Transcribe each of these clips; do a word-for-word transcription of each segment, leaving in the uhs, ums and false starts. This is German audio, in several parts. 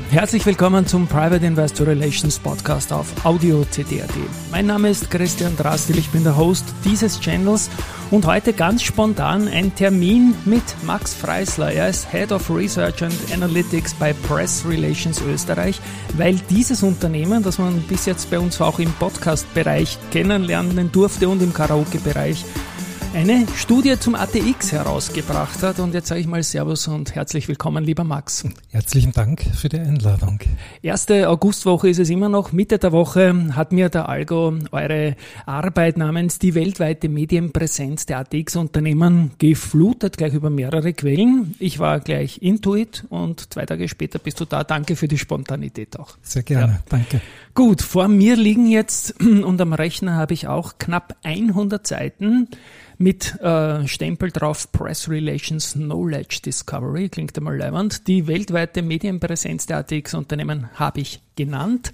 Herzlich willkommen zum Private Investor Relations Podcast auf Audio C D punkt A T. Mein Name ist Christian Drastil, ich bin der Host dieses Channels und heute ganz spontan ein Termin mit Max Freisler. Er ist Head of Research and Analytics bei Press Relations Österreich, weil dieses Unternehmen, das man bis jetzt bei uns auch im Podcast-Bereich kennenlernen durfte und im Karaoke-Bereich, eine Studie zum A T X herausgebracht hat. Und jetzt sage ich mal Servus und herzlich willkommen, lieber Max. Herzlichen Dank für die Einladung. Erste Augustwoche ist es immer noch. Mitte der Woche hat mir der Algo eure Arbeit namens die weltweite Medienpräsenz der A T X-Unternehmen geflutet, gleich über mehrere Quellen. Ich war gleich into it und zwei Tage später bist du da. Danke für die Spontanität auch. Sehr gerne, ja. Danke. Gut, vor mir liegen jetzt, und am Rechner habe ich auch knapp hundert Seiten mit äh, Stempel drauf Press Relations Knowledge Discovery, klingt einmal leibend. Die weltweite Medienpräsenz der A T X-Unternehmen habe ich genannt.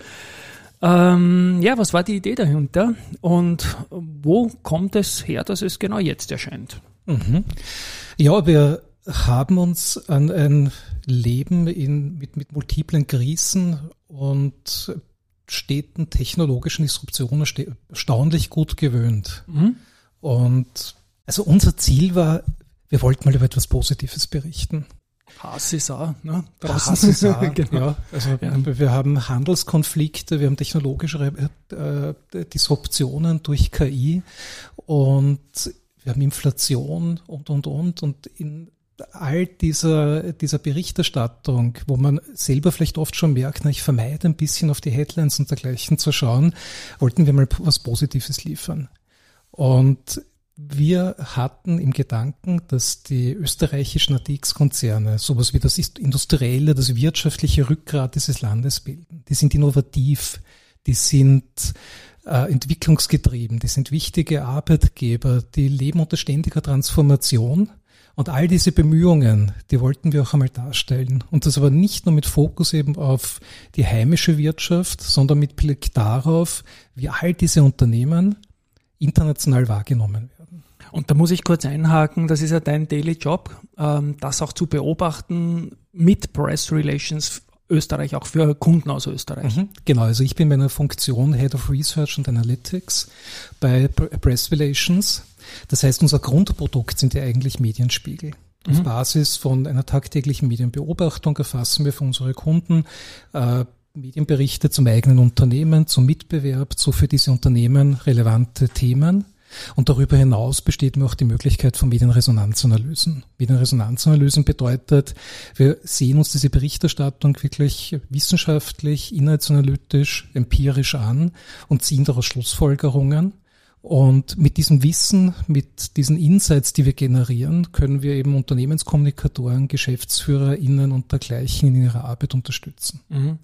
Ähm, ja, was war die Idee dahinter und wo kommt es her, dass es genau jetzt erscheint? Mhm. Ja, wir haben uns an ein Leben in, mit, mit multiplen Krisen und steten technologischen Disruptionen erstaunlich gut gewöhnt. Mhm. Und also unser Ziel war, wir wollten mal über etwas Positives berichten. Hass ist auch, ne? Hass ist auch, genau. Ja. Also ja. Wir haben Handelskonflikte, wir haben technologische äh, Disruptionen durch K I und wir haben Inflation und, und, und. Und in all dieser, dieser Berichterstattung, wo man selber vielleicht oft schon merkt, na, ich vermeide ein bisschen auf die Headlines und dergleichen zu schauen, wollten wir mal was Positives liefern. Und wir hatten im Gedanken, dass die österreichischen A T X-Konzerne sowas wie das industrielle, das wirtschaftliche Rückgrat dieses Landes bilden. Die sind innovativ, die sind äh, entwicklungsgetrieben, die sind wichtige Arbeitgeber, die leben unter ständiger Transformation. Und all diese Bemühungen, die wollten wir auch einmal darstellen. Und das aber nicht nur mit Fokus eben auf die heimische Wirtschaft, sondern mit Blick darauf, wie all diese Unternehmen international wahrgenommen werden. Und da muss ich kurz einhaken, das ist ja dein Daily Job, das auch zu beobachten mit Press Relations Österreich, auch für Kunden aus Österreich. Mhm, genau, also ich bin bei einer Funktion Head of Research and Analytics bei Press Relations. Das heißt, unser Grundprodukt sind ja eigentlich Medienspiegel. Mhm. Auf Basis von einer tagtäglichen Medienbeobachtung erfassen wir für unsere Kunden äh, Medienberichte zum eigenen Unternehmen, zum Mitbewerb, zu für diese Unternehmen relevante Themen. Und darüber hinaus besteht mir auch die Möglichkeit von Medienresonanzanalysen. Medienresonanzanalysen bedeutet, wir sehen uns diese Berichterstattung wirklich wissenschaftlich, inhaltsanalytisch, empirisch an und ziehen daraus Schlussfolgerungen. Und mit diesem Wissen, mit diesen Insights, die wir generieren, können wir eben Unternehmenskommunikatoren, GeschäftsführerInnen und dergleichen in ihrer Arbeit unterstützen.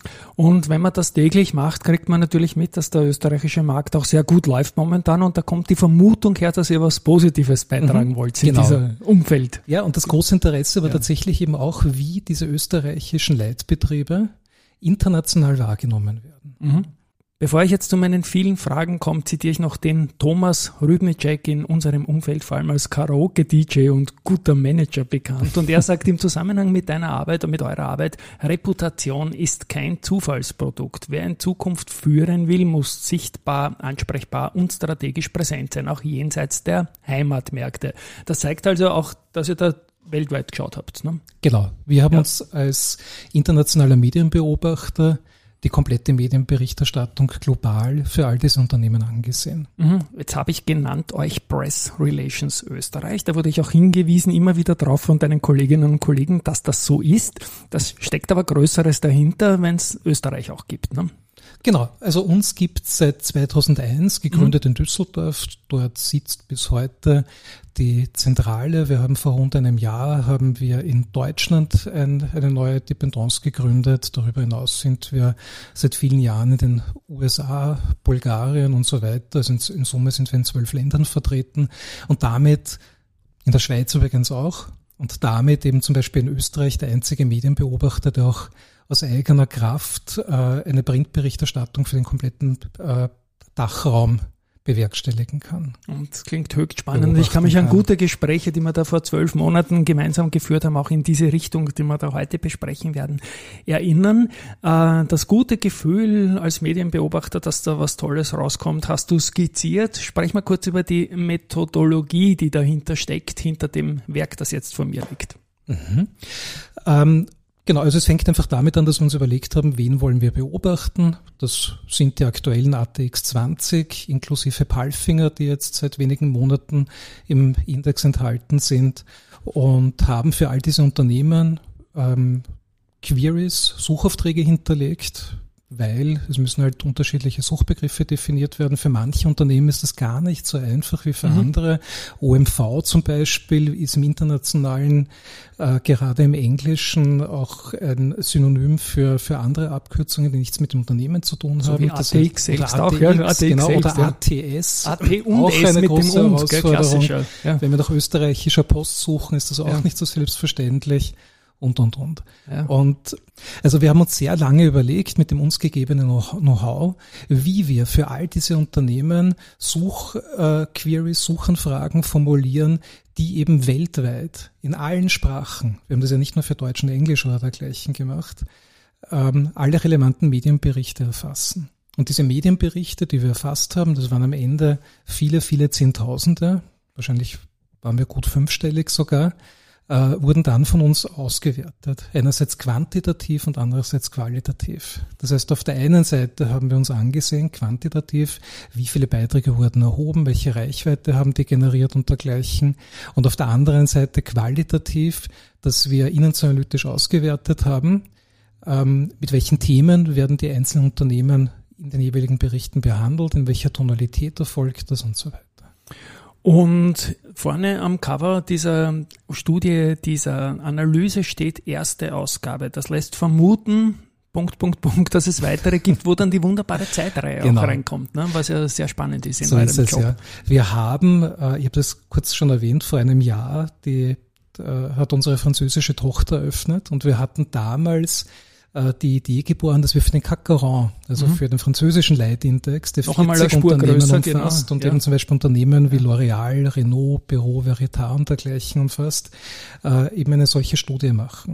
Und wenn man das täglich macht, kriegt man natürlich mit, dass der österreichische Markt auch sehr gut läuft momentan und da kommt die Vermutung her, dass ihr was Positives beitragen mhm, wollt in genau. diesem Umfeld. Ja, und das große Interesse war ja. tatsächlich eben auch, wie diese österreichischen Leitbetriebe international wahrgenommen werden. Mhm. Bevor ich jetzt zu meinen vielen Fragen komme, zitiere ich noch den Thomas Rübnicek, in unserem Umfeld vor allem als Karaoke-D J und guter Manager bekannt. Und er sagt im Zusammenhang mit deiner Arbeit und mit eurer Arbeit, Reputation ist kein Zufallsprodukt. Wer in Zukunft führen will, muss sichtbar, ansprechbar und strategisch präsent sein, auch jenseits der Heimatmärkte. Das zeigt also auch, dass ihr da weltweit geschaut habt, ne? Genau. Wir haben ja. uns als internationaler Medienbeobachter die komplette Medienberichterstattung global für all diese Unternehmen angesehen. Jetzt habe ich genannt euch Press Relations Österreich. Da wurde ich auch hingewiesen, immer wieder drauf von deinen Kolleginnen und Kollegen, dass das so ist. Das steckt aber Größeres dahinter, wenn es Österreich auch gibt, ne? Genau, also uns gibt es seit zweitausendeins, gegründet mhm. in Düsseldorf. Dort sitzt bis heute die Zentrale. Wir haben vor rund einem Jahr haben wir in Deutschland ein, eine neue Dependance gegründet. Darüber hinaus sind wir seit vielen Jahren in den U S A, Bulgarien und so weiter. Also in, in Summe sind wir in zwölf Ländern vertreten und damit in der Schweiz übrigens auch. Und damit eben zum Beispiel in Österreich der einzige Medienbeobachter, der auch aus eigener Kraft äh, eine Printberichterstattung für den kompletten äh, Dachraum bewerkstelligen kann. Und das klingt höchst spannend. Ich kann mich an gute Gespräche, die wir da vor zwölf Monaten gemeinsam geführt haben, auch in diese Richtung, die wir da heute besprechen werden, erinnern. Das gute Gefühl als Medienbeobachter, dass da was Tolles rauskommt, hast du skizziert. Sprech mal kurz über die Methodologie, die dahinter steckt, hinter dem Werk, das jetzt vor mir liegt. Mhm. Ähm, Genau, also es fängt einfach damit an, dass wir uns überlegt haben, wen wollen wir beobachten. Das sind die aktuellen A T X zwanzig inklusive Palfinger, die jetzt seit wenigen Monaten im Index enthalten sind, und haben für all diese Unternehmen ähm, Queries, Suchaufträge hinterlegt, weil es müssen halt unterschiedliche Suchbegriffe definiert werden. Für manche Unternehmen ist das gar nicht so einfach wie für mhm. andere. O M V zum Beispiel ist im Internationalen, äh, gerade im Englischen, auch ein Synonym für für andere Abkürzungen, die nichts mit dem Unternehmen zu tun so haben. Wie A T X selbst auch, ja, A T X genau, selbst, oder ja. A T S. A T und auch S eine mit große dem und, Herausforderung. Gell, ja. Wenn wir nach österreichischer Post suchen, ist das auch ja. nicht so selbstverständlich. Und, und, und. Ja. Und also wir haben uns sehr lange überlegt mit dem uns gegebenen Know-how, wie wir für all diese Unternehmen Suchqueries, Suchanfragen formulieren, die eben weltweit in allen Sprachen, wir haben das ja nicht nur für Deutsch und Englisch oder dergleichen gemacht, ähm, alle relevanten Medienberichte erfassen. Und diese Medienberichte, die wir erfasst haben, das waren am Ende viele, viele Zehntausende, wahrscheinlich waren wir gut fünfstellig sogar, Uh, wurden dann von uns ausgewertet. Einerseits quantitativ und andererseits qualitativ. Das heißt, auf der einen Seite haben wir uns angesehen, quantitativ, wie viele Beiträge wurden erhoben, welche Reichweite haben die generiert und dergleichen. Und auf der anderen Seite qualitativ, dass wir innenanalytisch ausgewertet haben, ähm, mit welchen Themen werden die einzelnen Unternehmen in den jeweiligen Berichten behandelt, in welcher Tonalität erfolgt das und so weiter. Und vorne am Cover dieser Studie, dieser Analyse steht erste Ausgabe. Das lässt vermuten, Punkt, Punkt, Punkt, dass es weitere gibt, wo dann die wunderbare Zeitreihe genau. auch reinkommt, ne? Was ja sehr spannend ist in so eurem ist es, Job. Ja. Wir haben, äh, ich habe das kurz schon erwähnt, vor einem Jahr, die äh, hat unsere französische Tochter eröffnet, und wir hatten damals die Idee geboren, dass wir für den C A C quarante, also mhm. für den französischen Leitindex, der vierzig Unternehmen größer, umfasst genau. und ja. eben zum Beispiel Unternehmen wie L'Oréal, Renault, Bureau Veritas und dergleichen umfasst, äh, eben eine solche Studie machen.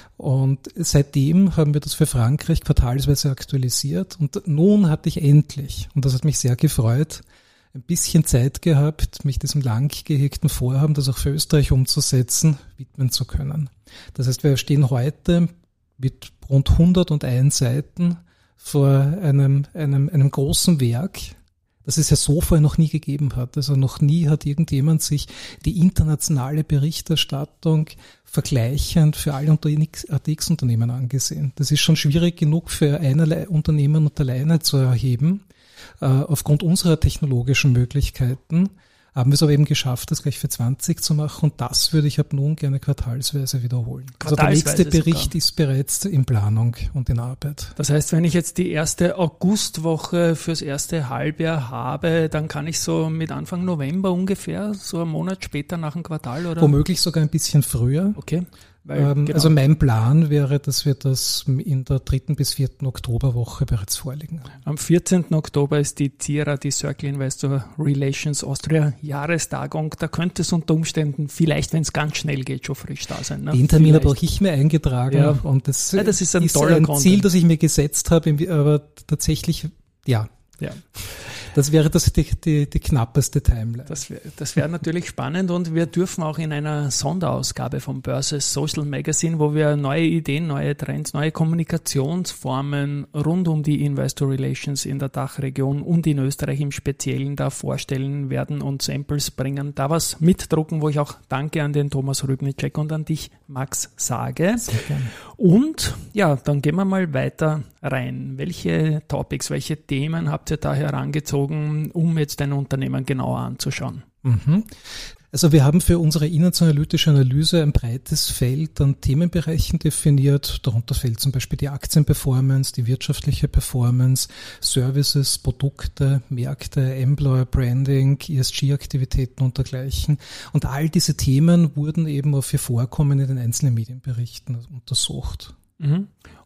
Und seitdem haben wir das für Frankreich quartalsweise aktualisiert, und nun hatte ich endlich, und das hat mich sehr gefreut, ein bisschen Zeit gehabt, mich diesem lang gehegten Vorhaben, das auch für Österreich umzusetzen, widmen zu können. Das heißt, wir stehen heute mit rund hunderteins Seiten vor einem, einem, einem großen Werk, das es ja so vorher noch nie gegeben hat. Also noch nie hat irgendjemand sich die internationale Berichterstattung vergleichend für alle A T X-Unternehmen angesehen. Das ist schon schwierig genug für ein Unternehmen und alleine zu erheben. Äh, aufgrund unserer technologischen Möglichkeiten haben wir es aber eben geschafft, das gleich für zwanzig zu machen, und das würde ich ab nun gerne quartalsweise wiederholen. Quartalsweise also der nächste Bericht sogar. Ist bereits in Planung und in Arbeit. Das heißt, wenn ich jetzt die erste Augustwoche fürs erste Halbjahr habe, dann kann ich so mit Anfang November ungefähr, so einen Monat später nach dem Quartal, oder? Womöglich sogar ein bisschen früher. Okay. Weil, ähm, genau. Also mein Plan wäre, dass wir das in der dritten bis vierten Oktoberwoche bereits vorlegen. Am vierzehnten Oktober ist die C I R A, die Circle Investor Relations Austria Jahrestagung. Da könnte es unter Umständen vielleicht, wenn es ganz schnell geht, schon frisch da sein. Ne? Den Termin habe auch ich mir eingetragen. Ja. Und das, ja, das ist ein, ist toller ein Content. Ziel, das ich mir gesetzt habe, aber tatsächlich, ja. Ja. Das wäre das die, die, die knappeste Timeline. Das wäre das wär natürlich spannend, und wir dürfen auch in einer Sonderausgabe vom Börse Social Magazine, wo wir neue Ideen, neue Trends, neue Kommunikationsformen rund um die Investor Relations in der Dachregion und in Österreich im Speziellen da vorstellen werden und Samples bringen, da was mitdrucken, wo ich auch Danke an den Thomas Rübnicek und an dich, Max, sage. Sehr gerne. Und ja, dann gehen wir mal weiter rein. Welche Topics, welche Themen habt ihr da herangezogen, um jetzt ein Unternehmen genauer anzuschauen? Mhm. Also wir haben für unsere innenanalytische Analyse ein breites Feld an Themenbereichen definiert. Darunter fällt zum Beispiel die Aktienperformance, die wirtschaftliche Performance, Services, Produkte, Märkte, Employer Branding, E S G-Aktivitäten und dergleichen. Und all diese Themen wurden eben auf ihr Vorkommen in den einzelnen Medienberichten untersucht. Mhm.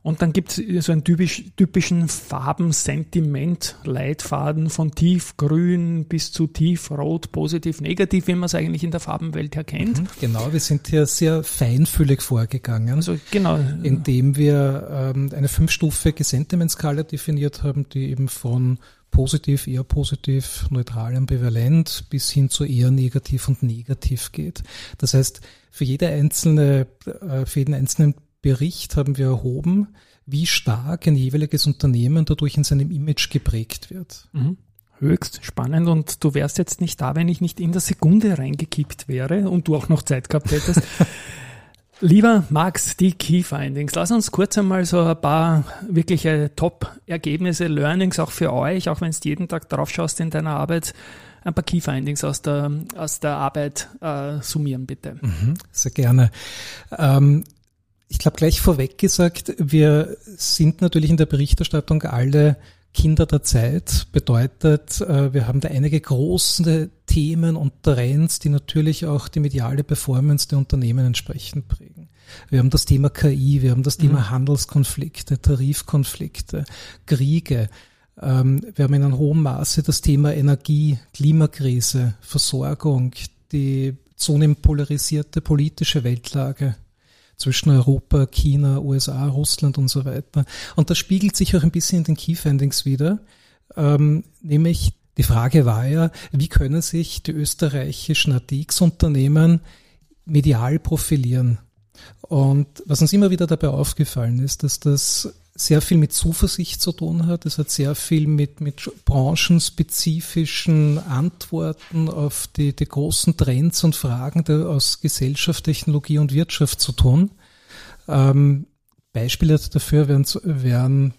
Und dann gibt es so einen typisch, typischen Farben-Sentiment-Leitfaden von tiefgrün bis zu tiefrot, positiv, negativ, wie man es eigentlich in der Farbenwelt erkennt. Mhm, genau, wir sind hier sehr feinfühlig vorgegangen, also genau, indem wir ähm, eine fünfstufige Sentiment-Skala definiert haben, die eben von positiv, eher positiv, neutral, ambivalent bis hin zu eher negativ und negativ geht. Das heißt, für jede einzelne, für jeden einzelnen Bericht haben wir erhoben, wie stark ein jeweiliges Unternehmen dadurch in seinem Image geprägt wird. Mhm. Höchst spannend, und du wärst jetzt nicht da, wenn ich nicht in der Sekunde reingekippt wäre und du auch noch Zeit gehabt hättest. Lieber Max, die Key Findings. Lass uns kurz einmal so ein paar wirkliche Top-Ergebnisse, Learnings auch für euch, auch wenn du jeden Tag drauf schaust in deiner Arbeit, ein paar Key Findings aus der, aus der Arbeit äh, summieren, bitte. Mhm, sehr gerne. Ähm, ich glaube, gleich vorweg gesagt, wir sind natürlich in der Berichterstattung alle Kinder der Zeit, bedeutet, wir haben da einige große Themen und Trends, die natürlich auch die mediale Performance der Unternehmen entsprechend prägen. Wir haben das Thema K I, wir haben das Thema mhm. Handelskonflikte, Tarifkonflikte, Kriege. Wir haben in einem hohen Maße das Thema Energie, Klimakrise, Versorgung, die zunehmend polarisierte politische Weltlage zwischen Europa, China, U S A, Russland und so weiter. Und das spiegelt sich auch ein bisschen in den Key Findings wider. Ähm, nämlich die Frage war ja, wie können sich die österreichischen A T X-Unternehmen medial profilieren? Und was uns immer wieder dabei aufgefallen ist, dass das sehr viel mit Zuversicht zu tun hat. Es hat sehr viel mit, mit branchenspezifischen Antworten auf die, die großen Trends und Fragen der, aus Gesellschaft, Technologie und Wirtschaft zu tun. Ähm, Beispiele dafür wären, wären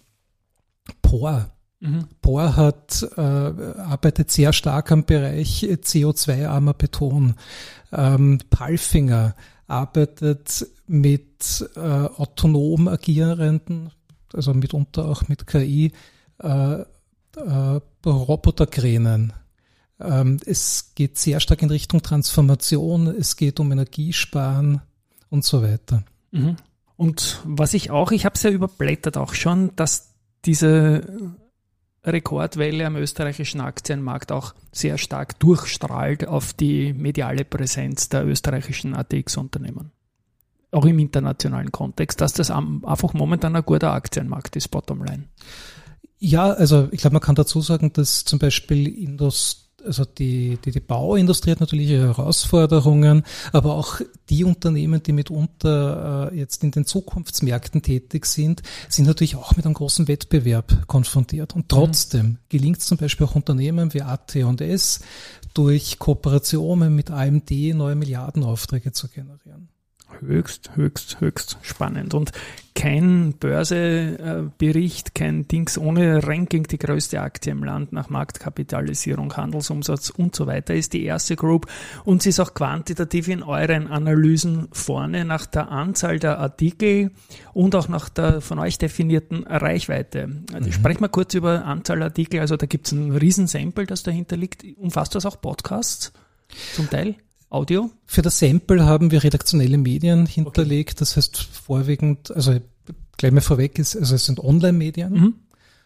P O R. Mhm. P O R hat, äh, arbeitet sehr stark am Bereich C O zwei armer Beton. Ähm, Palfinger arbeitet mit äh, autonom agierenden, also mitunter auch mit K I, äh, äh, Roboterkränen. Ähm, es geht sehr stark in Richtung Transformation, es geht um Energiesparen und so weiter. Mhm. Und was ich auch, ich habe es ja überblättert auch schon, dass diese Rekordwelle am österreichischen Aktienmarkt auch sehr stark durchstrahlt auf die mediale Präsenz der österreichischen A T X-Unternehmen. Auch im internationalen Kontext, dass das einfach momentan ein guter Aktienmarkt ist, Bottomline. Ja, also ich glaube, man kann dazu sagen, dass zum Beispiel Indust, also die, die, die Bauindustrie hat natürlich Herausforderungen, aber auch die Unternehmen, die mitunter äh, jetzt in den Zukunftsmärkten tätig sind, sind natürlich auch mit einem großen Wettbewerb konfrontiert. Und trotzdem mhm. gelingt es zum Beispiel auch Unternehmen wie A T und S, durch Kooperationen mit A M D neue Milliardenaufträge zu generieren. Höchst, höchst, höchst spannend. Und kein Börsebericht, kein Dings ohne Ranking, die größte Aktie im Land nach Marktkapitalisierung, Handelsumsatz und so weiter ist die erste Group. Und sie ist auch quantitativ in euren Analysen vorne nach der Anzahl der Artikel und auch nach der von euch definierten Reichweite. Mhm. Sprechen wir kurz über Anzahl Artikel. Also da gibt es ein Riesensample, das dahinter liegt. Umfasst das auch Podcasts zum Teil? Audio? Für das Sample haben wir redaktionelle Medien hinterlegt, okay. Das heißt vorwiegend, also gleich mal vorweg ist, also es sind Online-Medien mhm.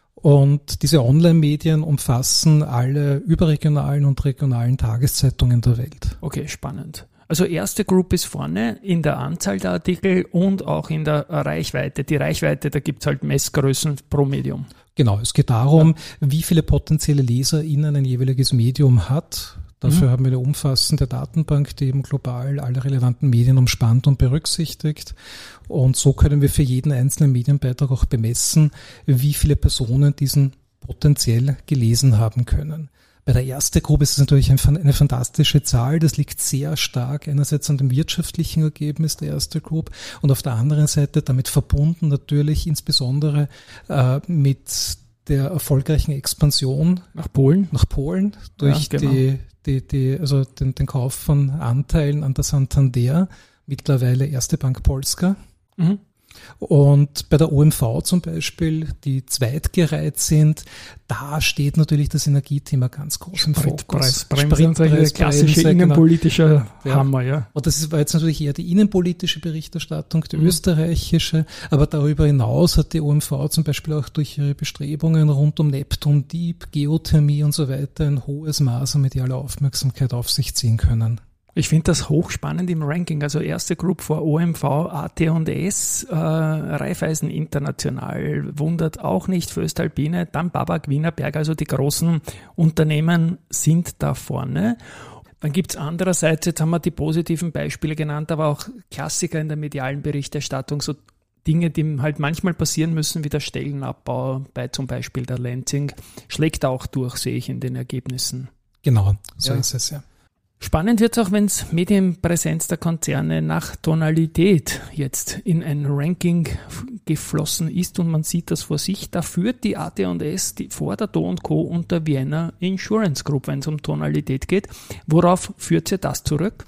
und diese Online-Medien umfassen alle überregionalen und regionalen Tageszeitungen der Welt. Okay, spannend. Also erste Group ist vorne in der Anzahl der Artikel und auch in der Reichweite. Die Reichweite, da gibt es halt Messgrößen pro Medium. Genau, es geht darum, ja. wie viele potenzielle LeserInnen ein jeweiliges Medium hat. Dafür mhm. haben wir eine umfassende Datenbank, die eben global alle relevanten Medien umspannt und berücksichtigt. Und so können wir für jeden einzelnen Medienbeitrag auch bemessen, wie viele Personen diesen potenziell gelesen haben können. Bei der ersten Gruppe ist es natürlich eine fantastische Zahl. Das liegt sehr stark einerseits an dem wirtschaftlichen Ergebnis der ersten Gruppe und auf der anderen Seite damit verbunden natürlich insbesondere äh, mit der erfolgreichen Expansion nach Polen, nach Polen durch ja, genau. die Die, die, also den, den Kauf von Anteilen an der Santander, mittlerweile Erste Bank Polska. Mhm. Und bei der O M V zum Beispiel, die zweitgereiht sind, da steht natürlich das Energiethema ganz groß im Fokus. Spritpreis, klassische innenpolitische genau. Hammer, ja. Und das ist, war jetzt natürlich eher die innenpolitische Berichterstattung, die mhm. österreichische, aber darüber hinaus hat die O M V zum Beispiel auch durch ihre Bestrebungen rund um Neptun Deep, Geothermie und so weiter ein hohes Maß an medialer Aufmerksamkeit auf sich ziehen können. Ich finde das hochspannend im Ranking. Also erste Group vor O M V, A T und S, äh, Raiffeisen International, wundert auch nicht, Voestalpine, dann Babak, Wienerberg, also die großen Unternehmen sind da vorne. Dann gibt's andererseits, jetzt haben wir die positiven Beispiele genannt, aber auch Klassiker in der medialen Berichterstattung, so Dinge, die halt manchmal passieren müssen, wie der Stellenabbau bei zum Beispiel der Lenzing, schlägt auch durch, sehe ich in den Ergebnissen. Genau, so ja. ist es ja. Spannend wird es auch, wenn es Medienpräsenz der Konzerne nach Tonalität jetzt in ein Ranking geflossen ist und man sieht das vor sich. Da führt die A T und S die vor der Do und Co. und der Vienna Insurance Group, wenn es um Tonalität geht. Worauf führt sie das zurück?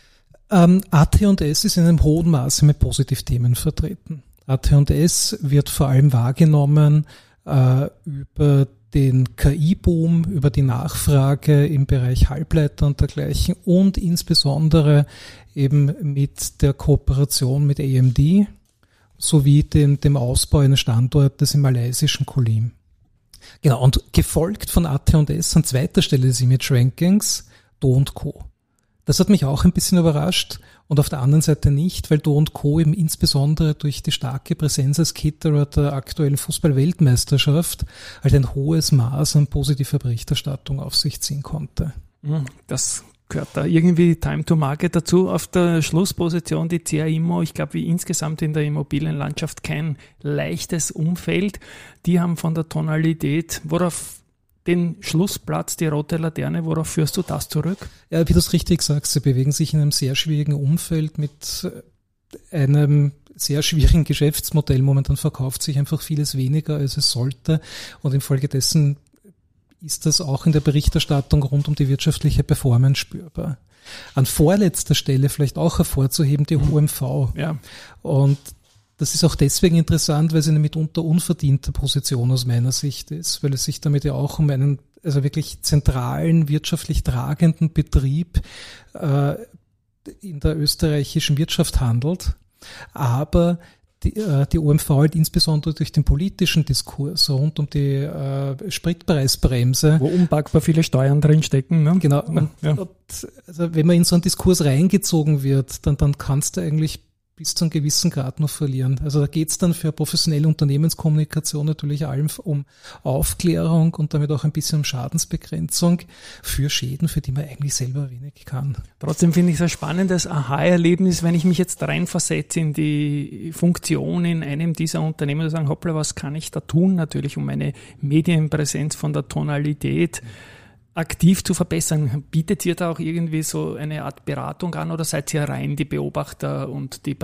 Ähm, A T und S ist in einem hohen Maße mit Positivthemen vertreten. A T und S wird vor allem wahrgenommen äh, über den K I-Boom, über die Nachfrage im Bereich Halbleiter und dergleichen und insbesondere eben mit der Kooperation mit A M D sowie dem, dem Ausbau eines Standortes im malaysischen Kulim. Genau, und gefolgt von A T und S an zweiter Stelle des Image-Rankings Do und Co. Das hat mich auch ein bisschen überrascht und auf der anderen Seite nicht, weil Do und Co. eben insbesondere durch die starke Präsenz als Caterer der aktuellen Fußball-Weltmeisterschaft halt ein hohes Maß an positiver Berichterstattung auf sich ziehen konnte. Das gehört da irgendwie Time to Market dazu. Auf der Schlussposition die C A Immo, ich glaube wie insgesamt in der Immobilienlandschaft kein leichtes Umfeld. Die haben von der Tonalität, worauf den Schlussplatz, die rote Laterne, worauf führst du das zurück? Ja, wie du es richtig sagst, sie bewegen sich in einem sehr schwierigen Umfeld mit einem sehr schwierigen Geschäftsmodell. Momentan verkauft sich einfach vieles weniger, als es sollte und infolgedessen ist das auch in der Berichterstattung rund um die wirtschaftliche Performance spürbar. An vorletzter Stelle vielleicht auch hervorzuheben die O M V. Ja. Und das ist auch deswegen interessant, weil es eine mitunter unverdiente Position aus meiner Sicht ist, weil es sich damit ja auch um einen also wirklich zentralen, wirtschaftlich tragenden Betrieb äh, in der österreichischen Wirtschaft handelt. Aber die, äh, die O M V halt insbesondere durch den politischen Diskurs rund um die äh, Spritpreisbremse. Wo unpackbar viele Steuern drinstecken. Ne? Genau. Und, ja. und, also wenn man in so einen Diskurs reingezogen wird, dann, dann kannst du eigentlich bis zu einem gewissen Grad noch verlieren. Also da geht's dann für professionelle Unternehmenskommunikation natürlich allem um Aufklärung und damit auch ein bisschen um Schadensbegrenzung für Schäden, für die man eigentlich selber wenig kann. Trotzdem finde ich es ein spannendes Aha-Erlebnis, wenn ich mich jetzt reinversetze in die Funktion in einem dieser Unternehmen und sagen, hoppla, was kann ich da tun? Natürlich um meine Medienpräsenz von der Tonalität aktiv zu verbessern. Bietet ihr da auch irgendwie so eine Art Beratung an oder seid ihr rein die Beobachter und die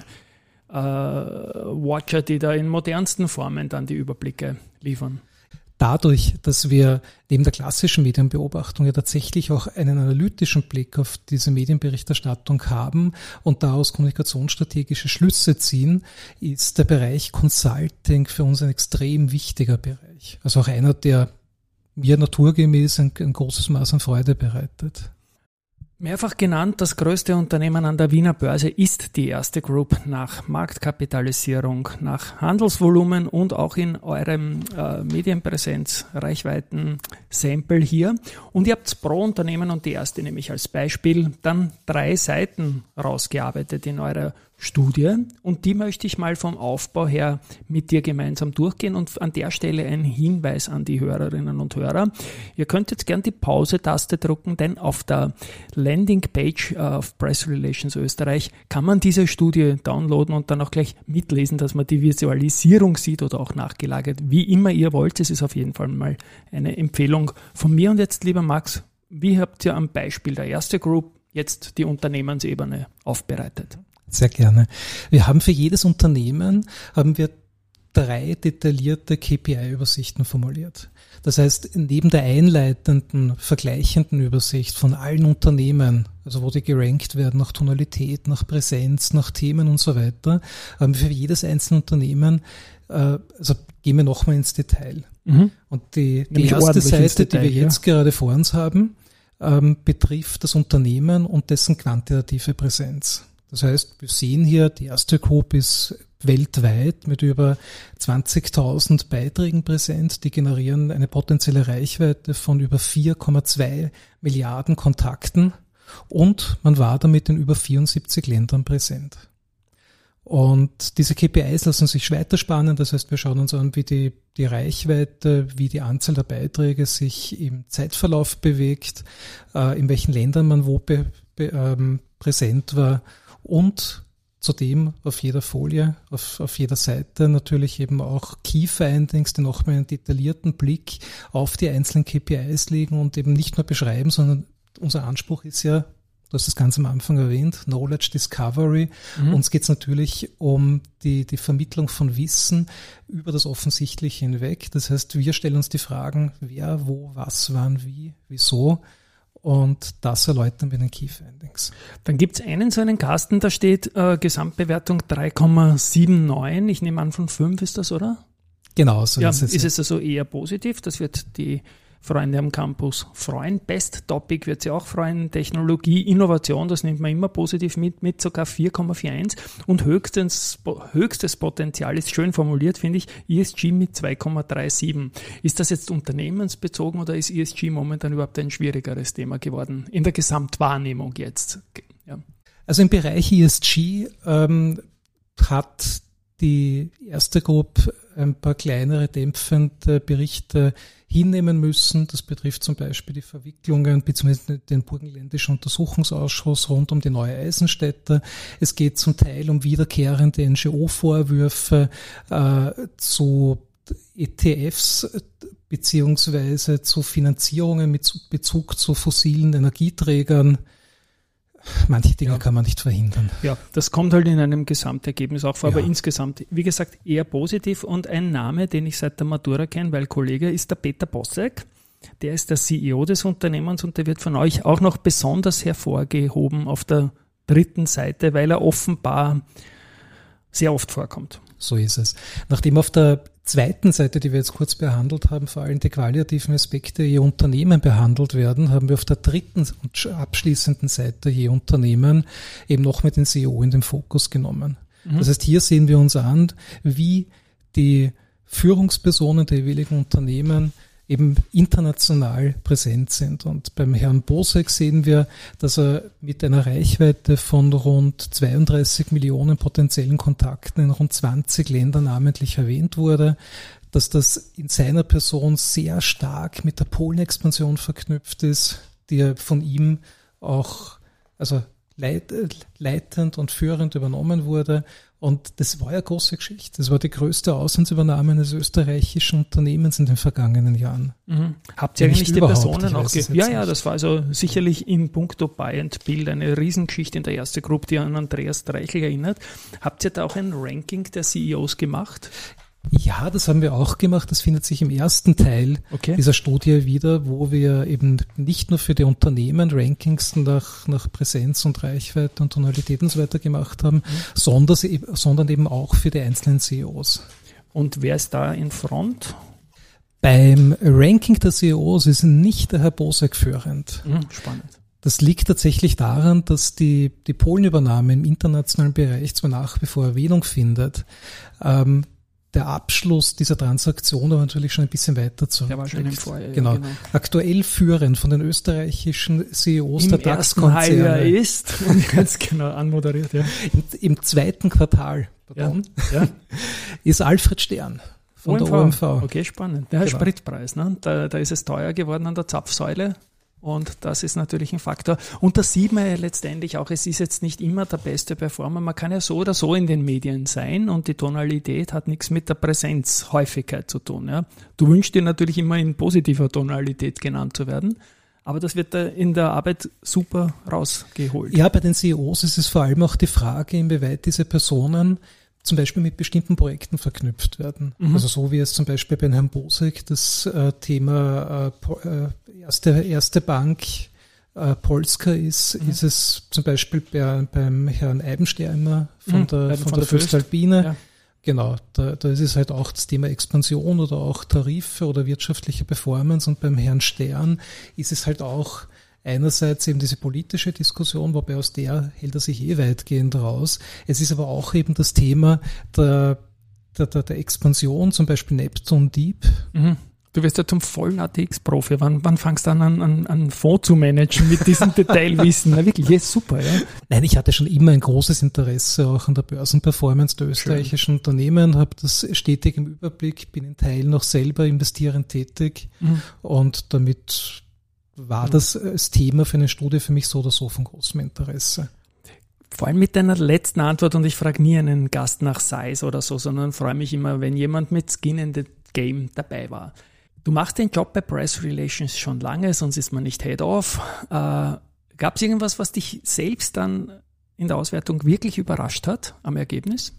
Presse-Watcher, äh, die da in modernsten Formen dann die Überblicke liefern? Dadurch, dass wir neben der klassischen Medienbeobachtung ja tatsächlich auch einen analytischen Blick auf diese Medienberichterstattung haben und daraus kommunikationsstrategische Schlüsse ziehen, ist der Bereich Consulting für uns ein extrem wichtiger Bereich. Also auch einer, der mir naturgemäß ein, ein großes Maß an Freude bereitet. Mehrfach genannt, das größte Unternehmen an der Wiener Börse ist die Erste Group nach Marktkapitalisierung, nach Handelsvolumen und auch in eurem äh, Medienpräsenz, Reichweiten, Sample hier. Und ihr habt pro Unternehmen und die Erste nämlich als Beispiel dann drei Seiten rausgearbeitet in eurer Studie und die möchte ich mal vom Aufbau her mit dir gemeinsam durchgehen und an der Stelle ein Hinweis an die Hörerinnen und Hörer. Ihr könnt jetzt gern die Pause-Taste drücken, denn auf der Landingpage auf Press Relations Österreich kann man diese Studie downloaden und dann auch gleich mitlesen, dass man die Visualisierung sieht oder auch nachgelagert, wie immer ihr wollt. Es ist auf jeden Fall mal eine Empfehlung von mir. Und jetzt, lieber Max, wie habt ihr am Beispiel der Erste Group jetzt die Unternehmensebene aufbereitet? Sehr gerne. Wir haben für jedes Unternehmen, haben wir drei detaillierte K P I-Übersichten formuliert. Das heißt, neben der einleitenden, vergleichenden Übersicht von allen Unternehmen, also wo die gerankt werden nach Tonalität, nach Präsenz, nach Themen und so weiter, haben wir für jedes einzelne Unternehmen, äh, also gehen wir nochmal ins Detail. Mhm. Und die, die erste Seite, Detail, die wir jetzt ja. gerade vor uns haben, ähm, betrifft das Unternehmen und dessen quantitative Präsenz. Das heißt, wir sehen hier, die erste Group ist weltweit mit über zwanzigtausend Beiträgen präsent. Die generieren eine potenzielle Reichweite von über vier Komma zwei Milliarden Kontakten und man war damit in über vierundsiebzig Ländern präsent. Und diese K P Is lassen sich weiterspannen. Das heißt, wir schauen uns an, wie die, die Reichweite, wie die Anzahl der Beiträge sich im Zeitverlauf bewegt, äh, in welchen Ländern man wo be, be, ähm, präsent war und zudem auf jeder Folie, auf, auf jeder Seite natürlich eben auch Key Findings, die nochmal einen detaillierten Blick auf die einzelnen K P Is legen und eben nicht nur beschreiben, sondern unser Anspruch ist ja, du hast das ganz am Anfang erwähnt, Knowledge Discovery. Mhm. Uns geht es natürlich um die, die Vermittlung von Wissen über das Offensichtliche hinweg. Das heißt, wir stellen uns die Fragen, wer, wo, was, wann, wie, wieso. Und das erläutern wir in den Key Findings. Dann gibt es einen so einen Kasten, da steht äh, Gesamtbewertung drei Komma neunundsiebzig. Ich nehme an, von fünf ist das, oder? Genau, so ja, ist es. Ist es also eher positiv? Das wird die Freunde am Campus freuen. Best Topic wird sie auch freuen. Technologie, Innovation, das nimmt man immer positiv mit, mit sogar vier Komma einundvierzig. Und höchstens, höchstes Potenzial ist schön formuliert, finde ich, E S G mit zwei Komma siebenunddreißig. Ist das jetzt unternehmensbezogen oder ist E S G momentan überhaupt ein schwierigeres Thema geworden in der Gesamtwahrnehmung jetzt? Ja. Also im Bereich E S G ähm, hat die erste Gruppe ein paar kleinere dämpfende Berichte hinnehmen müssen. Das betrifft zum Beispiel die Verwicklungen bzw. den Burgenländischen Untersuchungsausschuss rund um die neue Eisenstätte. Es geht zum Teil um wiederkehrende N G O-Vorwürfe äh, zu E T Fs beziehungsweise zu Finanzierungen mit Bezug zu fossilen Energieträgern. Manche Dinge ja. kann man nicht verhindern. Ja, das kommt halt in einem Gesamtergebnis auch vor, ja. aber insgesamt, wie gesagt, eher positiv. Und ein Name, den ich seit der Matura kenne, weil Kollege, ist der Peter Bossek. Der ist der C E O des Unternehmens und der wird von euch auch noch besonders hervorgehoben auf der dritten Seite, weil er offenbar sehr oft vorkommt. So ist es. Nachdem auf der zweiten Seite, die wir jetzt kurz behandelt haben, vor allem die qualitativen Aspekte je Unternehmen behandelt werden, haben wir auf der dritten und abschließenden Seite je Unternehmen eben noch mit den C E O in den Fokus genommen. Mhm. Das heißt, hier sehen wir uns an, wie die Führungspersonen der jeweiligen Unternehmen eben international präsent sind. Und beim Herrn Bossek sehen wir, dass er mit einer Reichweite von rund zweiunddreißig Millionen potenziellen Kontakten in rund zwanzig Ländern namentlich erwähnt wurde, dass das in seiner Person sehr stark mit der Polenexpansion verknüpft ist, die von ihm auch also leit, leitend und führend übernommen wurde. Und das war ja große Geschichte. Das war die größte Auslandsübernahme eines österreichischen Unternehmens in den vergangenen Jahren. Mhm. Habt ihr ja, eigentlich die Personen auch ge- Ja, ja, das war also sicherlich in puncto Buy and Build eine Riesengeschichte in der ersten Gruppe, die an Andreas Dreichel erinnert. Habt ihr da auch ein Ranking der C E Os gemacht? Ja, das haben wir auch gemacht. Das findet sich im ersten Teil okay. dieser Studie wieder, wo wir eben nicht nur für die Unternehmen Rankings nach, nach Präsenz und Reichweite und Tonalität und so weiter gemacht haben, mhm. sondern, sondern eben auch für die einzelnen C E Os. Und wer ist da in Front? Beim Ranking der C E Os ist nicht der Herr Bossek führend. Mhm, spannend. Das liegt tatsächlich daran, dass die, die Polenübernahme im internationalen Bereich zwar nach wie vor Erwähnung findet, ähm, der Abschluss dieser Transaktion aber natürlich schon ein bisschen weiter zurück. Der war schon im Vorjahr. Genau. Ja, genau. Aktuell führend von den österreichischen C E Os Im der DAX-Konzerne ist, ganz genau anmoderiert, ja. Im, im zweiten Quartal pardon, ja. Ja. ist Alfred Stern von O M V. Der O M V. Okay, spannend. Der genau. Spritpreis, ne? Da, da ist es teuer geworden an der Zapfsäule. Und das ist natürlich ein Faktor. Und da sieht man ja letztendlich auch, es ist jetzt nicht immer der beste Performer. Man kann ja so oder so in den Medien sein und die Tonalität hat nichts mit der Präsenzhäufigkeit zu tun. Ja. Du wünschst dir natürlich immer in positiver Tonalität genannt zu werden, aber das wird da in der Arbeit super rausgeholt. Ja, bei den C E Os ist es vor allem auch die Frage, inwieweit diese Personen zum Beispiel mit bestimmten Projekten verknüpft werden. Mhm. Also so wie es zum Beispiel bei Herrn Bosek das äh, Thema äh, erste, erste Bank äh, Polska ist, mhm. ist es zum Beispiel bei, beim Herrn Eibensteiner von mhm. der, von, von der Voestalpine. Ja. Genau, da, da ist es halt auch das Thema Expansion oder auch Tarife oder wirtschaftliche Performance, und beim Herrn Stern ist es halt auch einerseits eben diese politische Diskussion, wobei aus der hält er sich eh weitgehend raus. Es ist aber auch eben das Thema der, der, der, der Expansion, zum Beispiel Neptun Deep. Mhm. Du wirst ja zum vollen A T X-Profi. Wann, wann fangst du an, an, an einen Fonds zu managen mit diesem Detailwissen? Na wirklich, ist super, ja. Nein, ich hatte schon immer ein großes Interesse auch an der Börsenperformance der österreichischen Schön. Unternehmen, habe das stetig im Überblick, bin in Teilen noch selber investierend tätig mhm. und damit war das als Thema für eine Studie für mich so oder so von großem Interesse. Vor allem mit deiner letzten Antwort, und ich frage nie einen Gast nach Size oder so, sondern freue mich immer, wenn jemand mit Skin in the Game dabei war. Du machst den Job bei Press Relations schon lange, sonst ist man nicht Head-Off. Äh, gab es irgendwas, was dich selbst dann in der Auswertung wirklich überrascht hat am Ergebnis?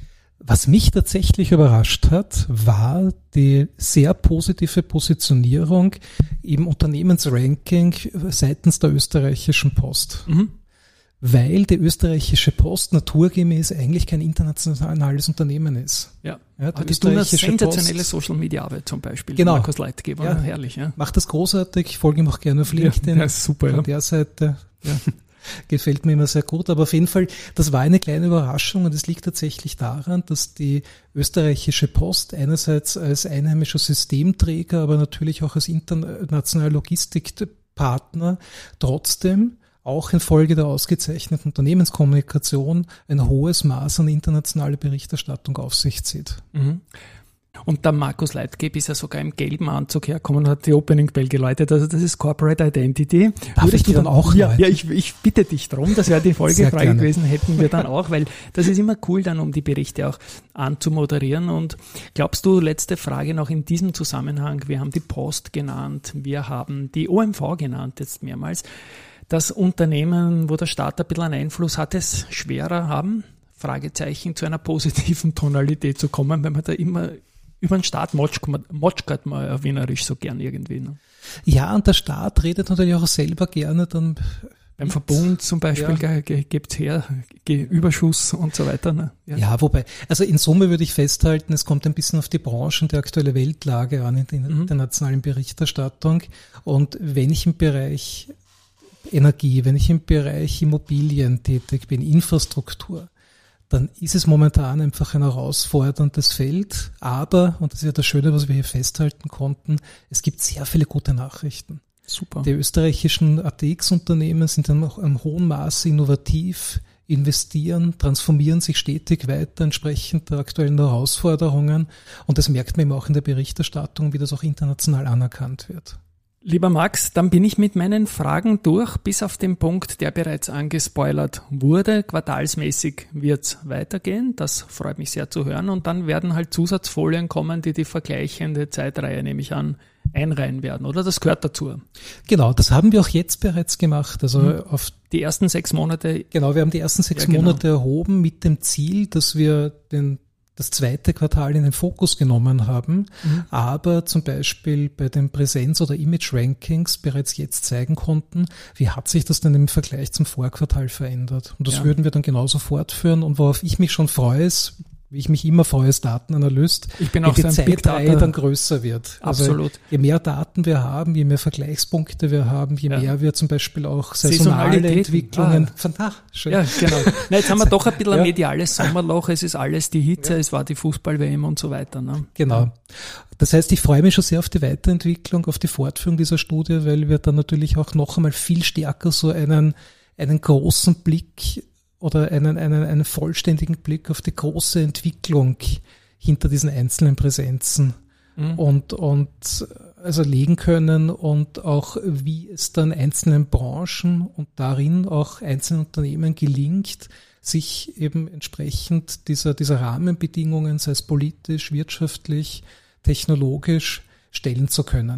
Was mich tatsächlich überrascht hat, war die sehr positive Positionierung im Unternehmensranking seitens der österreichischen Post. Mhm. Weil die österreichische Post naturgemäß eigentlich kein internationales Unternehmen ist. Ja, ja die österreichische eine sensationelle Social-Media-Arbeit zum Beispiel. Genau. Markus Leitgeber, ja. Herrlich. Ja. Macht das großartig, ich folge ihm auch gerne auf LinkedIn. Ja, ja super. Von ja. der Seite. Ja. Gefällt mir immer sehr gut, aber auf jeden Fall, das war eine kleine Überraschung, und es liegt tatsächlich daran, dass die österreichische Post einerseits als einheimischer Systemträger, aber natürlich auch als internationaler Logistikpartner trotzdem auch infolge der ausgezeichneten Unternehmenskommunikation ein hohes Maß an internationaler Berichterstattung auf sich zieht. Mhm. Und der Markus Leitgeb ist ja sogar im gelben Anzug hergekommen und hat die Opening Bell geläutet. Also das ist Corporate Identity. Darf Würdest ich du dann auch Ja, ja ich, ich bitte dich drum. Das wäre die Folgefrage gewesen, hätten wir dann auch, weil das ist immer cool dann, um die Berichte auch anzumoderieren. Und glaubst du, letzte Frage noch in diesem Zusammenhang, wir haben die Post genannt, wir haben die O M V genannt jetzt mehrmals, dass Unternehmen, wo der Staat ein bisschen einen Einfluss hat, es schwerer haben, Fragezeichen, zu einer positiven Tonalität zu kommen, wenn man da immer über den Staat motschkert man auf Wienerisch so gern irgendwie. Ne? Ja, und der Staat redet natürlich auch selber gerne dann. Beim Verbund zum Beispiel ja. gibt es her, Überschuss und so weiter. Ne? Ja. ja, wobei, also in Summe würde ich festhalten, es kommt ein bisschen auf die Branche und die aktuelle Weltlage an in der mhm. internationalen Berichterstattung. Und wenn ich im Bereich Energie, wenn ich im Bereich Immobilien tätig bin, Infrastruktur, dann ist es momentan einfach ein herausforderndes Feld. Aber, und das ist ja das Schöne, was wir hier festhalten konnten, es gibt sehr viele gute Nachrichten. Super. Die österreichischen A T X-Unternehmen sind in einem hohen Maße innovativ, investieren, transformieren sich stetig weiter entsprechend der aktuellen Herausforderungen. Und das merkt man eben auch in der Berichterstattung, wie das auch international anerkannt wird. Lieber Max, dann bin ich mit meinen Fragen durch, bis auf den Punkt, der bereits angespoilert wurde. Quartalsmäßig wird's weitergehen, das freut mich sehr zu hören. Und dann werden halt Zusatzfolien kommen, die die vergleichende Zeitreihe, nehme ich an, einreihen werden, oder? Das gehört dazu. Genau, das haben wir auch jetzt bereits gemacht. Also mhm. auf die ersten sechs Monate. Genau, wir haben die ersten sechs ja, genau. Monate erhoben mit dem Ziel, dass wir den das zweite Quartal in den Fokus genommen haben, mhm. aber zum Beispiel bei den Präsenz- oder Image-Rankings bereits jetzt zeigen konnten, wie hat sich das denn im Vergleich zum Vorquartal verändert. Und das ja. würden wir dann genauso fortführen. Und worauf ich mich schon freue, ist, wie ich mich immer freue als Datenanalyst, ich bin wie auch die so Zeitreihe dann größer wird. Absolut. Also je mehr Daten wir haben, je mehr Vergleichspunkte wir haben, je ja. mehr wir zum Beispiel auch saisonale Entwicklungen. Ah. Fantastisch. Ja, genau. Na, jetzt haben wir doch ein bisschen ja. ein mediales Sommerloch. Es ist alles die Hitze, ja. es war die Fußball-W M und so weiter. Ne? Genau. Das heißt, ich freue mich schon sehr auf die Weiterentwicklung, auf die Fortführung dieser Studie, weil wir dann natürlich auch noch einmal viel stärker so einen, einen großen Blick oder einen, einen, einen vollständigen Blick auf die große Entwicklung hinter diesen einzelnen Präsenzen mhm. und, und also legen können und auch wie es dann einzelnen Branchen und darin auch einzelnen Unternehmen gelingt, sich eben entsprechend dieser, dieser Rahmenbedingungen, sei es politisch, wirtschaftlich, technologisch, stellen zu können.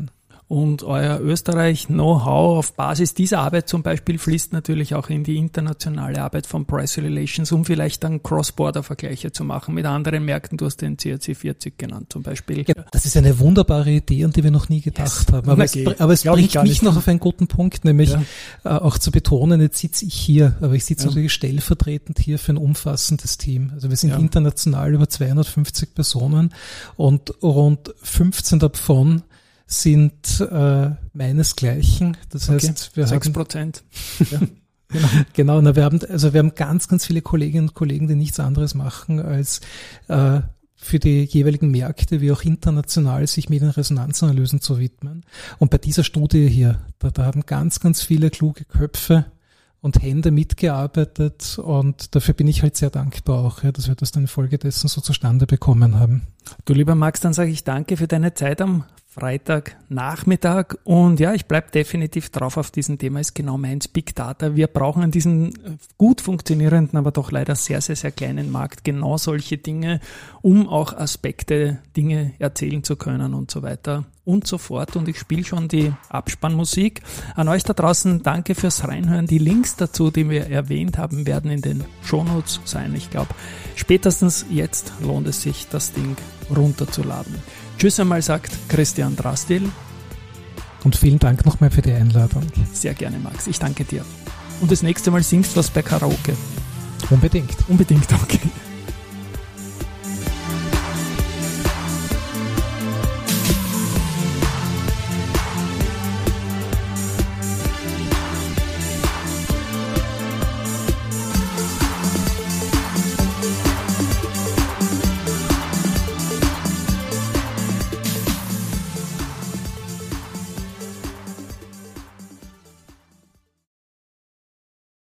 Und euer Österreich-Know-how auf Basis dieser Arbeit zum Beispiel fließt natürlich auch in die internationale Arbeit von Press Relations, um vielleicht dann Cross-Border-Vergleiche zu machen mit anderen Märkten. Du hast den C R C vierzig genannt zum Beispiel. Ja, das ist eine wunderbare Idee, an die wir noch nie gedacht yes. haben. Aber okay. es, aber es bringt mich noch auf einen guten Punkt, nämlich ja. äh, auch zu betonen, jetzt sitze ich hier, aber ich sitze ja. natürlich stellvertretend hier für ein umfassendes Team. Also wir sind ja. international über zweihundertfünfzig Personen und rund fünfzehn davon sind äh, meinesgleichen. Das heißt, okay. wir sechs haben Prozent. Ja, genau. genau. Na, wir haben also wir haben ganz, ganz viele Kolleginnen und Kollegen, die nichts anderes machen, als äh, für die jeweiligen Märkte wie auch international sich Medienresonanzanalysen zu widmen. Und bei dieser Studie hier, da, da haben ganz, ganz viele kluge Köpfe und Hände mitgearbeitet und dafür bin ich halt sehr dankbar auch, ja, dass wir das dann infolgedessen so zustande bekommen haben. Du lieber Max, dann sage ich danke für deine Zeit am Freitagnachmittag und ja, ich bleibe definitiv drauf auf diesem Thema, ist genau meins, Big Data. Wir brauchen an diesem gut funktionierenden, aber doch leider sehr, sehr, sehr kleinen Markt genau solche Dinge, um auch Aspekte, Dinge erzählen zu können und so weiter und so fort. Und ich spiele schon die Abspannmusik. An euch da draußen danke fürs Reinhören. Die Links dazu, die wir erwähnt haben, werden in den Shownotes sein. Ich glaube, spätestens jetzt lohnt es sich, das Ding runterzuladen. Tschüss einmal, sagt Christian Drastil. Und vielen Dank nochmal für die Einladung. Sehr gerne, Max. Ich danke dir. Und das nächste Mal singst du was bei Karaoke. Unbedingt. Unbedingt, okay.